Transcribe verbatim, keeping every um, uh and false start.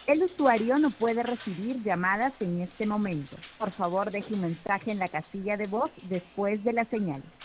El usuario no puede recibir llamadas en este momento. Por favor, deje un mensaje en la casilla de voz después de la señal.